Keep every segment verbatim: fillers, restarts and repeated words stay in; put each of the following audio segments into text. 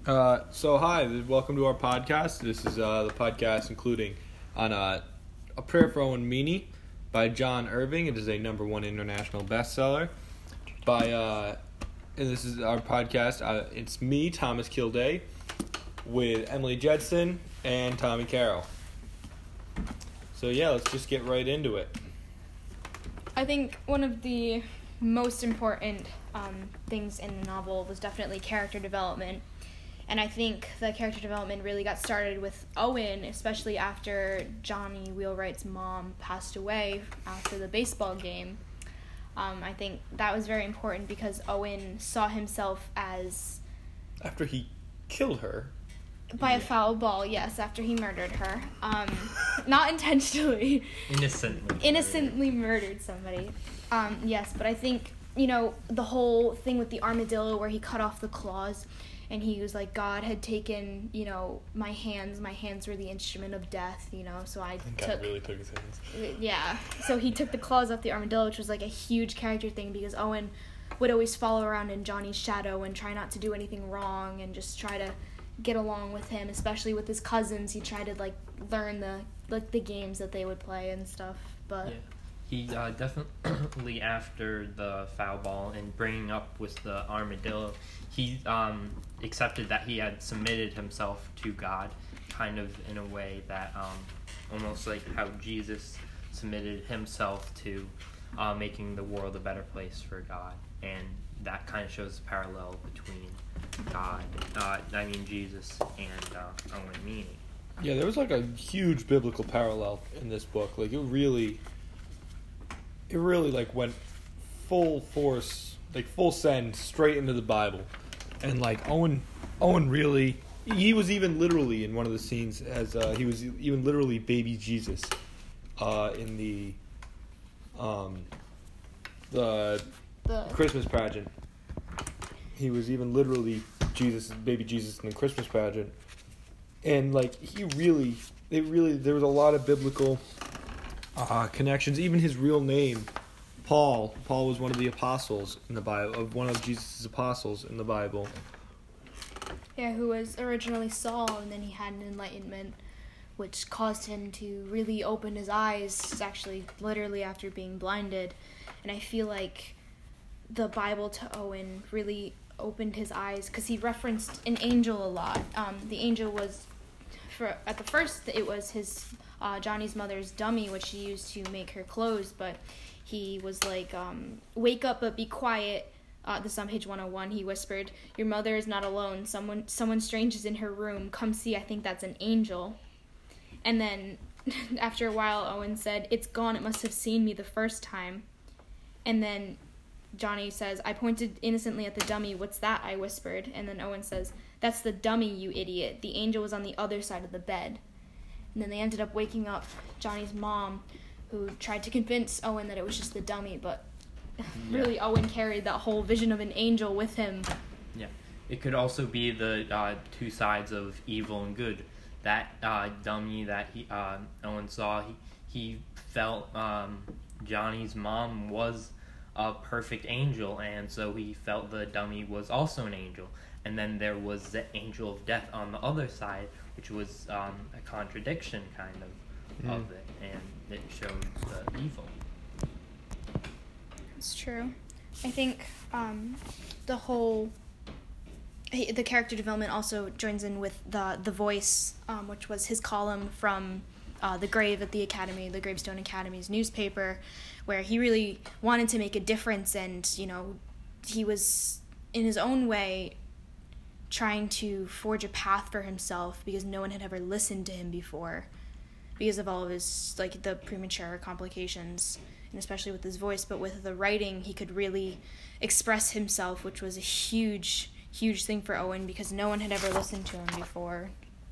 Uh, so hi, welcome to our podcast. This is uh, the podcast including on uh, A Prayer for Owen Meany by John Irving. It is a number one international bestseller. By uh, and this is our podcast. Uh, it's me, Thomas Kilday, with Emily Jedson and Tommy Carroll. So yeah, let's just get right into it. I think one of the most important um, things in the novel was definitely character development. And I think the character development really got started with Owen, especially after Johnny Wheelwright's mom passed away after the baseball game. Um, I think that was very important because Owen saw himself as... After he killed her. By yeah. a foul ball, yes, after he murdered her. Um, not intentionally. Innocently. Innocently murdered, murdered somebody. Um, yes, but I think, you know, the whole thing with the armadillo where he cut off the claws... And he was like, God had taken, you know, my hands. My hands were the instrument of death, you know. So I and took. God really took his hands. Yeah. So he took the claws off the armadillo, which was like a huge character thing because Owen would always follow around in Johnny's shadow and try not to do anything wrong and just try to get along with him, especially with his cousins. He tried to like learn the like the games that they would play and stuff. But yeah. He uh, definitely, after the foul ball and bringing up with the armadillo, he um, accepted that he had submitted himself to God, kind of in a way that um, almost like how Jesus submitted himself to uh, making the world a better place for God. And that kind of shows the parallel between God, uh, I mean Jesus, and uh, Owen Meany. Yeah, there was like a huge biblical parallel in this book. Like, it really... It really, like, went full force, like, full send straight into the Bible. And, like, Owen Owen really, he was even literally in one of the scenes as, uh, he was even literally baby Jesus uh, in the, um, the, the Christmas pageant. He was even literally Jesus, baby Jesus in the Christmas pageant. And, like, he really, it really, there was a lot of biblical... Uh, connections. Even his real name, Paul. Paul was one of the apostles in the Bible, of one of Jesus' apostles in the Bible. Yeah, who was originally Saul, and then he had an enlightenment, which caused him to really open his eyes, actually, literally after being blinded. And I feel like the Bible to Owen really opened his eyes, because he referenced an angel a lot. Um, the angel was, for at the first, it was his... Uh, Johnny's mother's dummy, which she used to make her clothes, but he was like, um, wake up but be quiet. Uh, this is on page one oh one. He whispered, your mother is not alone. Someone someone strange is in her room. Come see, I think that's an angel. And then after a while, Owen said, it's gone. It must have seen me the first time. And then Johnny says, I pointed innocently at the dummy. What's that? I whispered. And then Owen says, that's the dummy, you idiot. The angel was on the other side of the bed. And then they ended up waking up Johnny's mom, who tried to convince Owen that it was just the dummy, but yeah. really Owen carried that whole vision of an angel with him. Yeah. It could also be the uh, two sides of evil and good. That uh, dummy that he uh, Owen saw, he, he felt um, Johnny's mom was a perfect angel, and so he felt the dummy was also an angel. And then there was the angel of death on the other side, which was um, a contradiction, kind of, mm. of it, and it showed the evil. It's true. I think um, the whole, the character development also joins in with the the voice, um, which was his column from uh, the grave at the Academy, the Gravestone Academy's newspaper, where he really wanted to make a difference, and, you know, he was, in his own way, trying to forge a path for himself because no one had ever listened to him before because of all of his, like, the premature complications, and especially with his voice. But with the writing, he could really express himself, which was a huge, huge thing for Owen because no one had ever listened to him before.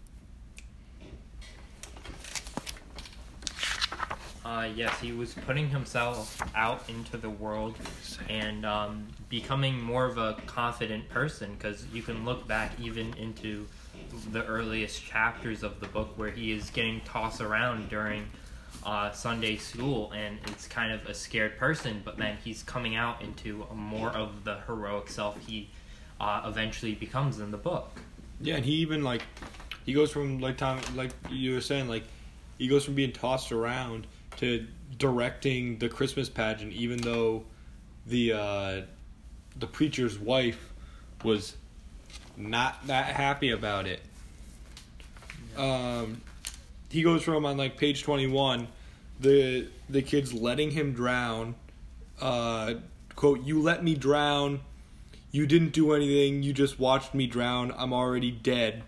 Uh, yes, he was putting himself out into the world and um, becoming more of a confident person, because you can look back even into the earliest chapters of the book where he is getting tossed around during uh, Sunday school, and it's kind of a scared person, but then he's coming out into a more of the heroic self he uh, eventually becomes in the book. Yeah, and he even like he goes from like Tom, like you were saying, like he goes from being tossed around to directing the Christmas pageant, even though the uh, the preacher's wife was not that happy about it. Um, he goes from on like page twenty-one, the the kids letting him drown. Uh, quote, "You let me drown. You didn't do anything. You just watched me drown. I'm already dead."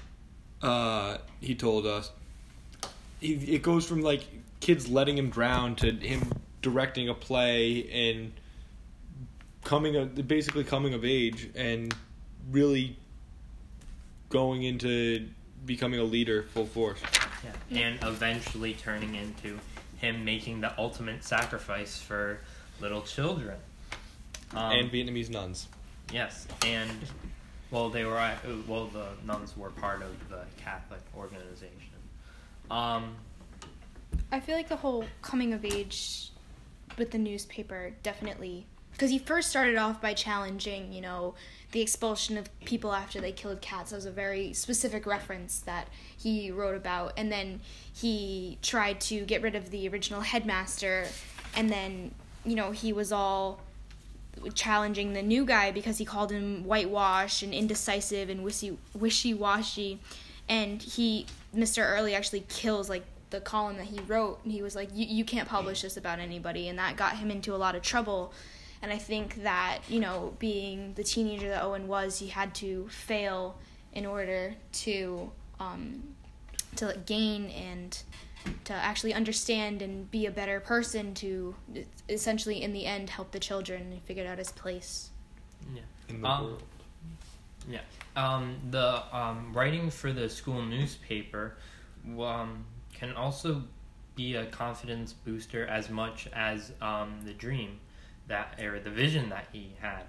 Uh, he told us. He, it goes from like kids letting him drown to him directing a play and coming of, basically coming of age and really going into becoming a leader full force. Yeah. And eventually turning into him making the ultimate sacrifice for little children. Um, and Vietnamese nuns. Yes, and well, they were well, the nuns were part of the Catholic organization. Um, I feel like the whole coming of age with the newspaper definitely, because he first started off by challenging, you know, the expulsion of people after they killed cats. That was a very specific reference that he wrote about, and then he tried to get rid of the original headmaster, and then, you know, he was all challenging the new guy because he called him whitewashed and indecisive and wishy wishy-washy, and he Mister Early actually kills like the column that he wrote, and he was like, you you can't publish this about anybody, and that got him into a lot of trouble. And I think that, you know, being the teenager that Owen was, he had to fail in order to um to gain and to actually understand and be a better person, to essentially in the end help the children, and he figured out his place. Yeah. In the um, world. Yeah. Um, the um, writing for the school newspaper um, can also be a confidence booster as much as um, the dream that or the vision that he had.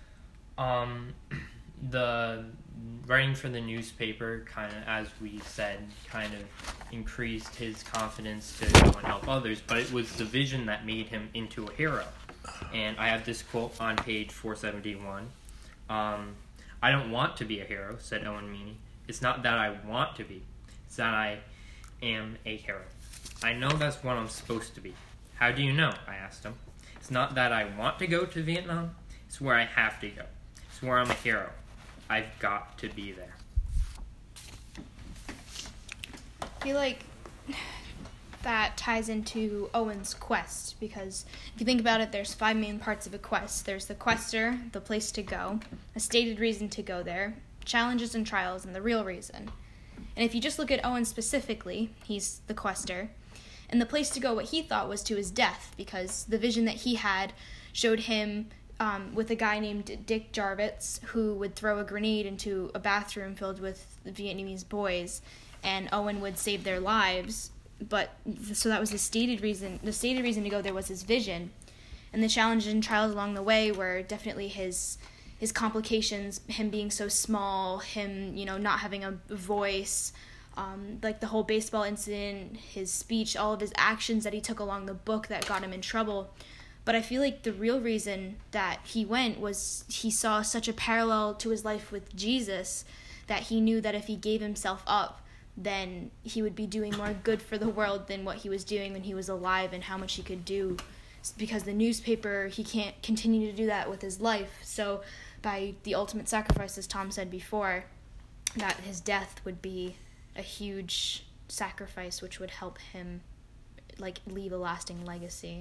Um, the writing for the newspaper kind of, as we said, kind of increased his confidence to go and help others, but it was the vision that made him into a hero. And I have this quote on page four seventy-one. Um, "I don't want to be a hero," said Owen Meany. "It's not that I want to be. It's that I am a hero. I know that's what I'm supposed to be." "How do you know?" I asked him. "It's not that I want to go to Vietnam. It's where I have to go. It's where I'm a hero. I've got to be there." I feel like that ties into Owen's quest, because if you think about it, there's five main parts of a quest. There's the quester, the place to go, a stated reason to go there, challenges and trials, and the real reason. And if you just look at Owen specifically, he's the quester, and the place to go, what he thought was to his death, because the vision that he had showed him um, with a guy named Dick Jarvitz, who would throw a grenade into a bathroom filled with Vietnamese boys, and Owen would save their lives. But so that was the stated reason. The stated reason to go there was his vision, and the challenges and trials along the way were definitely his his complications, him being so small, him, you know, not having a voice, um, like the whole baseball incident, his speech, all of his actions that he took along the book that got him in trouble. But I feel like the real reason that he went was he saw such a parallel to his life with Jesus that he knew that if he gave himself up, then he would be doing more good for the world than what he was doing when he was alive, and how much he could do. Because the newspaper, he can't continue to do that with his life. So by the ultimate sacrifice, as Tom said before, that his death would be a huge sacrifice which would help him like leave a lasting legacy.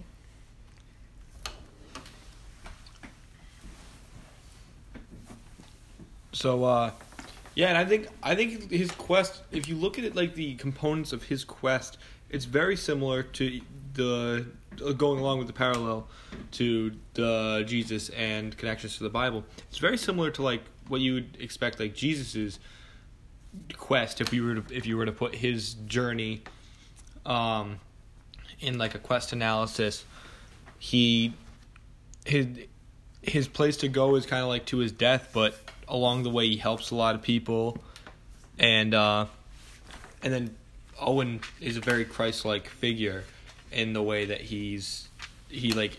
So, uh, yeah, and I think I think his quest, if you look at it like the components of his quest, it's very similar to the uh, going along with the parallel to the Jesus and connections to the Bible. It's very similar to like what you would expect like Jesus's quest if you were to if you were to put his journey um, in like a quest analysis. He his his place to go is kind of like to his death, but along the way he helps a lot of people, and uh, and then Owen is a very Christ-like figure in the way that he's he like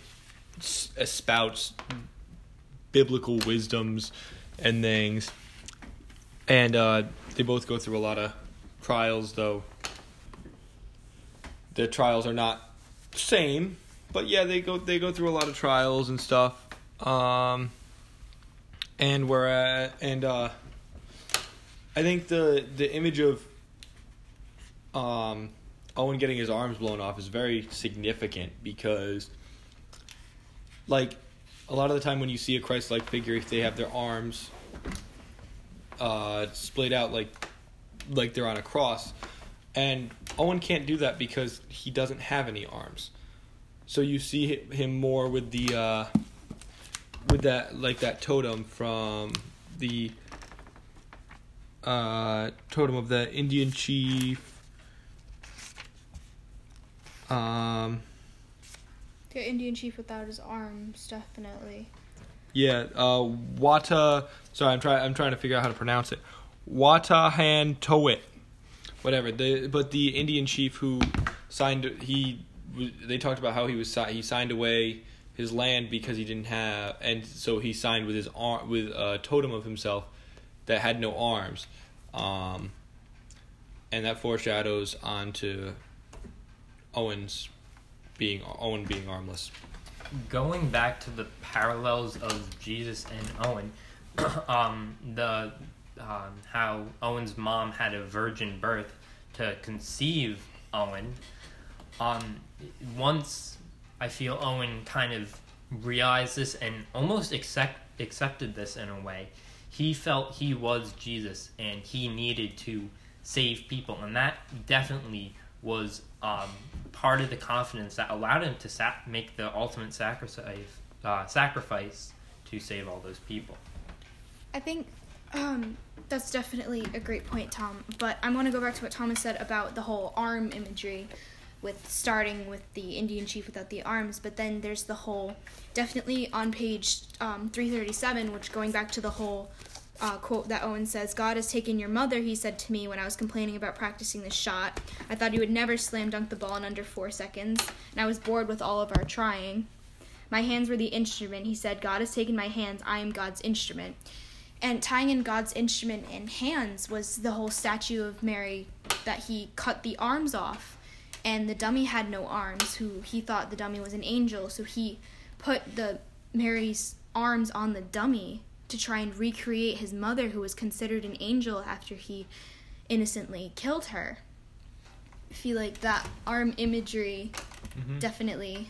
spouts biblical wisdoms and things. and uh, they both go through a lot of trials, though the trials are not the same. But yeah, they go they go through a lot of trials and stuff. Um, and we're at, and uh, I think the the image of um, Owen getting his arms blown off is very significant because, like, a lot of the time when you see a Christ-like figure, if they have their arms uh, splayed out like like they're on a cross, and Owen can't do that because he doesn't have any arms. So you see him more with the uh, with that like that totem from the uh, totem of the Indian chief. Um, the Indian chief without his arms, definitely. Yeah, uh, Wata. Sorry, I'm trying. I'm trying to figure out how to pronounce it. Watahan Towit, whatever. The but the Indian chief who signed he. They talked about how he was he signed away his land because he didn't have, and so he signed with his arm with a totem of himself that had no arms, um, and that foreshadows onto Owen's being Owen being armless. Going back to the parallels of Jesus and Owen, um, the um, how Owen's mom had a virgin birth to conceive Owen. Um, once I feel Owen kind of realized this and almost accept, accepted this in a way, he felt he was Jesus and he needed to save people, and that definitely was um, part of the confidence that allowed him to sa- make the ultimate sacrifice, uh, sacrifice to save all those people. I think um, that's definitely a great point, Tom, but I want to go back to what Thomas said about the whole arm imagery, with starting with the Indian chief without the arms, but then there's the whole, definitely on page um, three thirty-seven, which going back to the whole uh, quote that Owen says, "God has taken your mother," he said to me when I was complaining about practicing the shot. I thought he would never slam dunk the ball in under four seconds, and I was bored with all of our trying. My hands were the instrument, he said. God has taken my hands, I am God's instrument. And tying in God's instrument and hands was the whole statue of Mary that he cut the arms off. And the dummy had no arms, who he thought the dummy was an angel, so he put the Mary's arms on the dummy to try and recreate his mother, who was considered an angel after he innocently killed her. I feel like that arm imagery mm-hmm. definitely...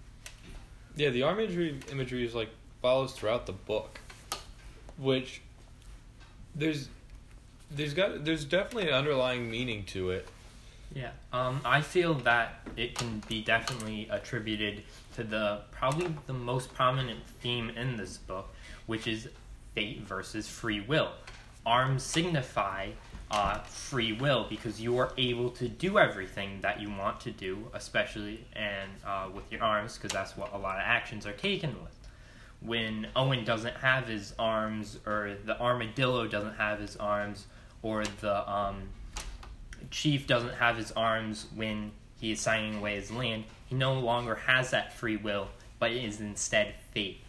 Yeah, the arm imagery, imagery is like follows throughout the book, which there's there's got there's definitely an underlying meaning to it. Yeah, um, I feel that it can be definitely attributed to the probably the most prominent theme in this book, which is fate versus free will. Arms signify uh, free will because you are able to do everything that you want to do, especially and uh, with your arms, because that's what a lot of actions are taken with. When Owen doesn't have his arms, or the armadillo doesn't have his arms, or the um, chief doesn't have his arms when he is signing away his land, he no longer has that free will, but it is instead fate.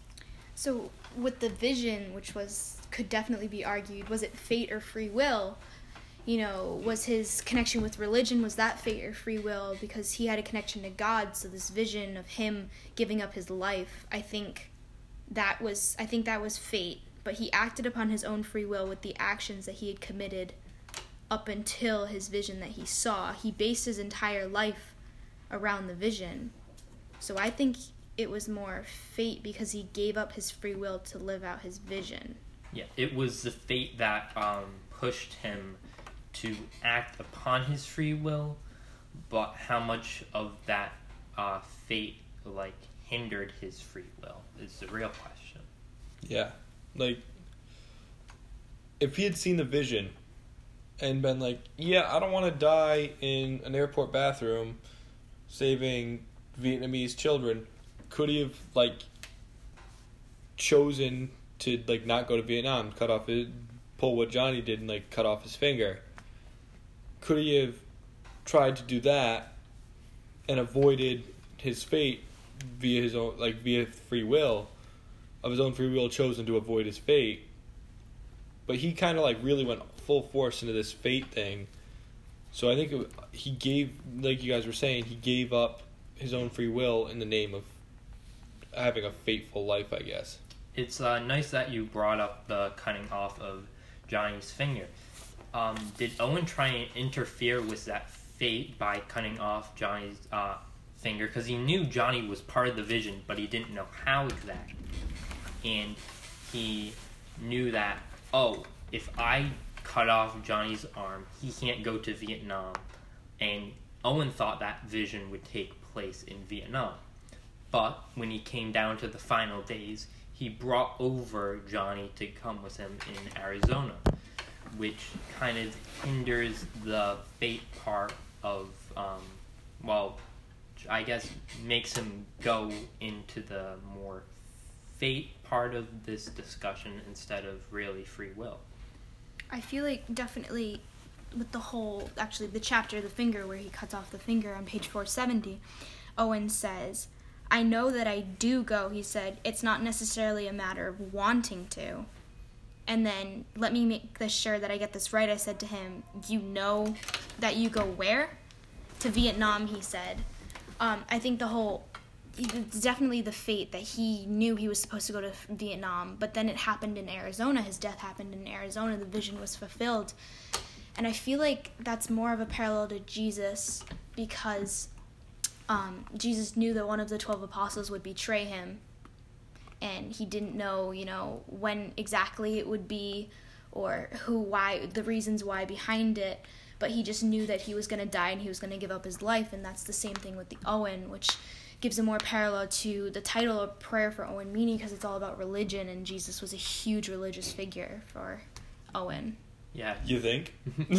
So with the vision, which was could definitely be argued, was it fate or free will? You know, was his connection with religion, was that fate or free will? Because he had a connection to God, so this vision of him giving up his life, I think that was I think that was fate. But he acted upon his own free will with the actions that he had committed up until his vision that he saw. He based his entire life around the vision. So I think it was more fate because he gave up his free will to live out his vision. Yeah, it was the fate that um, pushed him to act upon his free will, but how much of that uh, fate like hindered his free will is the real question. Yeah, like if he had seen the vision and been like, yeah, I don't want to die in an airport bathroom saving Vietnamese children, could he have like chosen to like not go to Vietnam, cut off his, pull what Johnny did and like cut off his finger? Could he have tried to do that and avoided his fate via his own like via free will, of his own free will chosen to avoid his fate? but he kind of like really went full force into this fate thing. So I think it, he gave, like you guys were saying, he gave up his own free will in the name of having a fateful life, I guess. It's uh, nice that you brought up the cutting off of Johnny's finger. Um, did Owen try and interfere with that fate by cutting off Johnny's uh, finger? Because he knew Johnny was part of the vision, but he didn't know how exactly. And he knew that, oh, if I cut off Johnny's arm, he can't go to Vietnam. And Owen thought that vision would take place in Vietnam. But when he came down to the final days, he brought over Johnny to come with him in Arizona, which kind of hinders the fate part of, um, well, I guess makes him go into the more fate part of this discussion instead of really free will. I feel like definitely with the whole, actually the chapter, the finger, where he cuts off the finger on page four seventy, Owen says, I know that I do go, he said. It's not necessarily a matter of wanting to. And then, let me make this sure that I get this right, I said to him, you know that you go where? To Vietnam, he said. Um, I think the whole, it's definitely the fate that he knew he was supposed to go to Vietnam, but then it happened in Arizona. His death happened in Arizona. The vision was fulfilled. And I feel like that's more of a parallel to Jesus, because um, Jesus knew that one of the twelve apostles would betray him, and he didn't know, you know, when exactly it would be, or who, why, the reasons why behind it, but he just knew that he was going to die and he was going to give up his life. And that's the same thing with the Owen, which gives a more parallel to the title of Prayer for Owen Meany, because it's all about religion, and Jesus was a huge religious figure for Owen. Yeah. You think?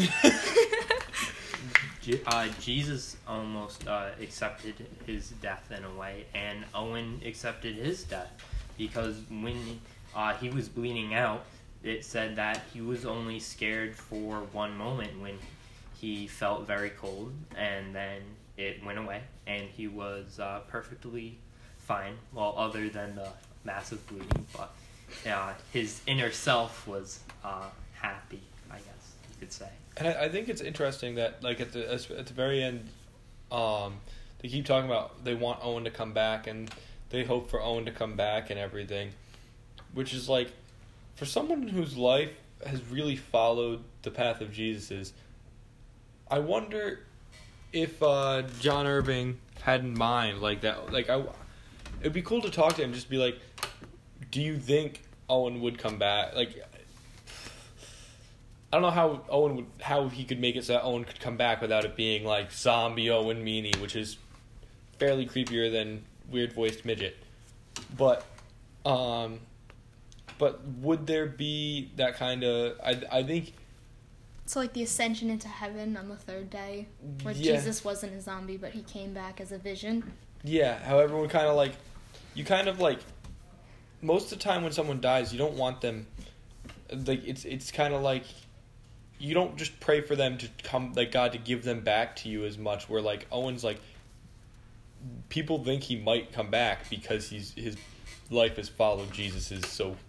Je- uh, Jesus almost uh, accepted his death in a way, and Owen accepted his death, because when uh, he was bleeding out, it said that he was only scared for one moment when he felt very cold, and then it went away, and he was uh, perfectly fine, well, other than the massive bleeding, but uh, his inner self was uh, happy, I guess you could say. And I, I think it's interesting that, like, at the at the very end, um, they keep talking about they want Owen to come back, and they hope for Owen to come back and everything, which is like, for someone whose life has really followed the path of Jesus's, I wonder if uh, John Irving had in mind like that. Like, I, it'd be cool to talk to him, just be like, do you think Owen would come back? Like, I don't know how Owen would, how he could make it so that Owen could come back without it being like zombie Owen Meany, which is fairly creepier than weird voiced midget. But, um, but would there be that kind of? I I think. So like the ascension into heaven on the third day, where Yeah. Jesus wasn't a zombie, but he came back as a vision. Yeah, how everyone kind of like, you kind of like, most of the time when someone dies, you don't want them, like, it's it's kind of like, you don't just pray for them to come, like, God to give them back to you as much, where, like, Owen's, like, people think he might come back because he's his life has followed Jesus's so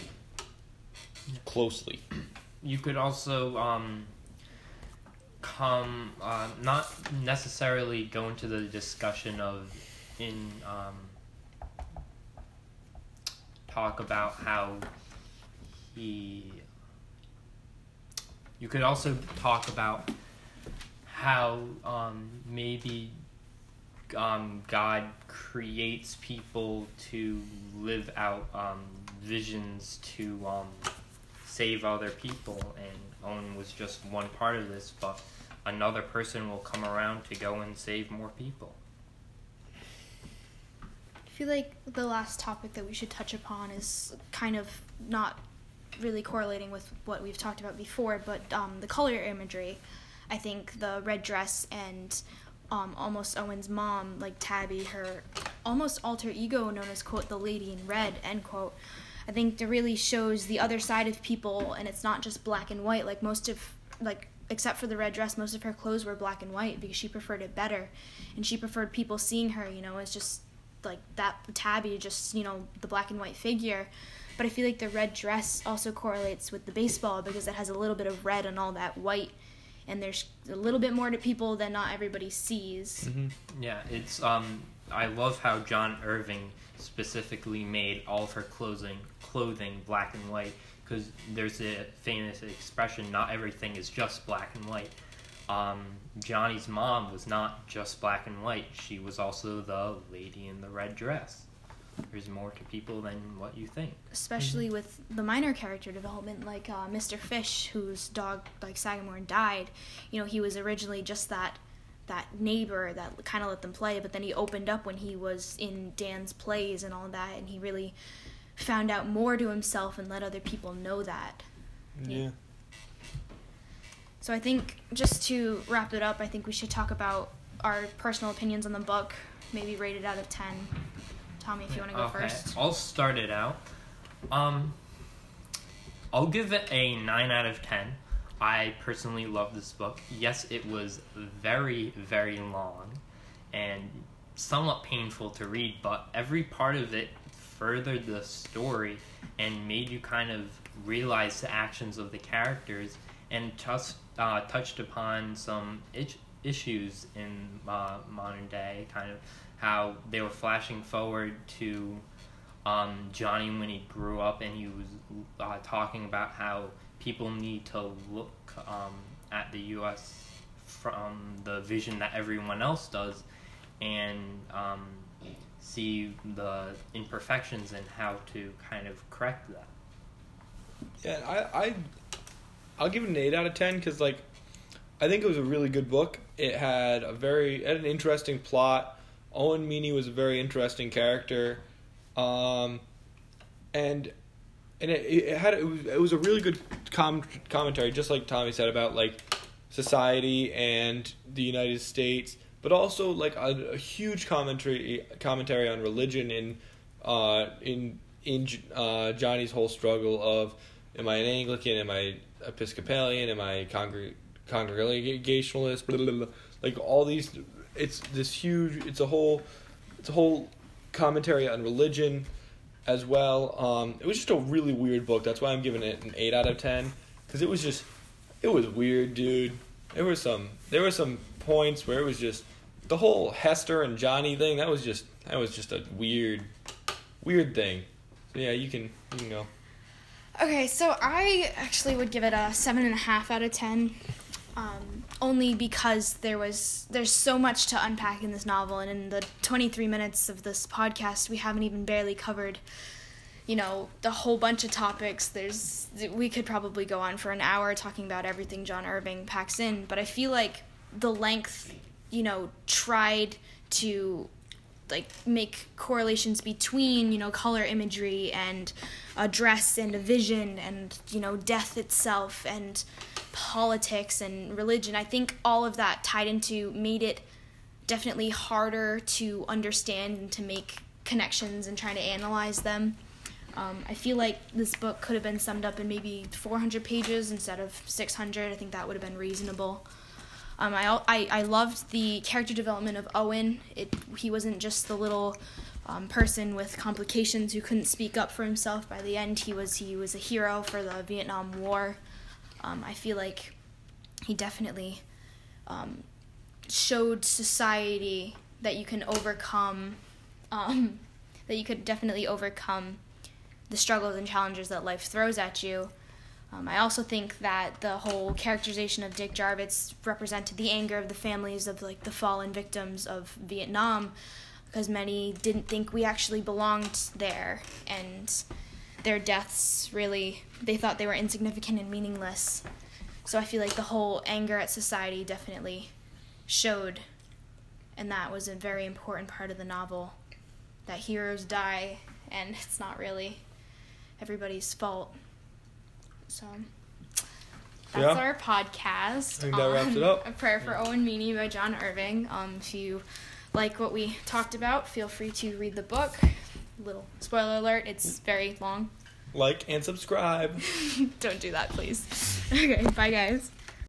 closely. You could also um, come, uh, not necessarily go into the discussion of, in, um, talk about how he, you could also talk about how um, maybe um, God creates people to live out um, visions to um, save other people, and Owen was just one part of this, but another person will come around to go and save more people. I feel like the last topic that we should touch upon is kind of not really correlating with what we've talked about before, but um, the color imagery. I think the red dress and um, almost Owen's mom, like Tabby, her almost alter ego known as, quote, the lady in red, end quote. I think it really shows the other side of people, and it's not just black and white. Like most of, like, except for the red dress, most of her clothes were black and white because she preferred it better, and she preferred people seeing her, you know, as just like that Tabby, just, you know, the black and white figure. but I feel like the red dress also correlates with the baseball because it has a little bit of red on all that white, and there's a little bit more to people than not everybody sees. Mm-hmm. Yeah, it's um I love how John Irving specifically made all of her clothing clothing black and white, because there's a famous expression, not everything is just black and white. Um, Johnny's mom was not just black and white. She was also the lady in the red dress. There's more to people than what you think. Especially Mm-hmm. with the minor character development, like uh, Mister Fish, whose dog, like Sagamore, died. You know, he was originally just that that neighbor that kind of let them play, but then he opened up when he was in Dan's plays and all that, and he really found out more to himself and let other people know that. Yeah. So I think, just to wrap it up, I think we should talk about our personal opinions on the book, maybe rate it out of ten. Tommy, if you want to go Okay, first. I'll start it out. Um, I'll give it a nine out of ten. I personally love this book. Yes, it was very, very long and somewhat painful to read, but every part of it furthered the story and made you kind of realize the actions of the characters, and just uh, touched upon some itch- issues in uh, modern day, kind of how they were flashing forward to um, Johnny when he grew up, and he was uh, talking about how people need to look um, at the U S from the vision that everyone else does, and um, see the imperfections and how to kind of correct that. Yeah, I, I, I'll give it an eight out of ten because, like, I think it was a really good book. It had a very, it had an interesting plot. Owen Meany was a very interesting character, um, and and it, it had it was it was a really good com- commentary, just like Tommy said, about like society and the United States, but also like a, a huge commentary commentary on religion in uh, in in uh, Johnny's whole struggle of, am I an Anglican, am I Episcopalian, am I congre- Congregationalist, blah, blah, blah. Like all these, it's this huge, it's a whole, it's a whole commentary on religion as well. Um, it was just a really weird book. That's why I'm giving it an eight out of ten, because it was just, it was weird, dude. There were some, there were some points where it was just, the whole Hester and Johnny thing, that was just, that was just a weird, weird thing. So yeah, you can, you can go. Okay, so I actually would give it a seven and a half out of ten, um, only because there was there's so much to unpack in this novel, and in the twenty-three minutes of this podcast, we haven't even barely covered, you know, the whole bunch of topics. There's we could probably go on for an hour talking about everything John Irving packs in, but I feel like the length, you know, tried to like make correlations between, you know, color imagery and a dress and a vision and, you know, death itself and politics and religion. I think all of that tied into made it definitely harder to understand and to make connections and try to analyze them. Um, I feel like this book could have been summed up in maybe four hundred pages instead of six hundred. I think that would have been reasonable. Um, I, I I loved the character development of Owen. It he wasn't just the little um, person with complications who couldn't speak up for himself. By the end, he was he was a hero for the Vietnam War. Um, I feel like he definitely um, showed society that you can overcome, um, that you could definitely overcome the struggles and challenges that life throws at you. Um, I also think that the whole characterization of Dick Jarvitz represented the anger of the families of like the fallen victims of Vietnam, because many didn't think we actually belonged there, and their deaths really, they thought they were insignificant and meaningless. So I feel like the whole anger at society definitely showed, and that was a very important part of the novel, that heroes die and it's not really everybody's fault. So that's Yeah. our podcast. I think that wraps it up. A Prayer for Owen Meany by John Irving. Um, if you like what we talked about, feel free to read the book. Little spoiler alert, it's very long. Like and subscribe. Don't do that, please. Okay, bye guys.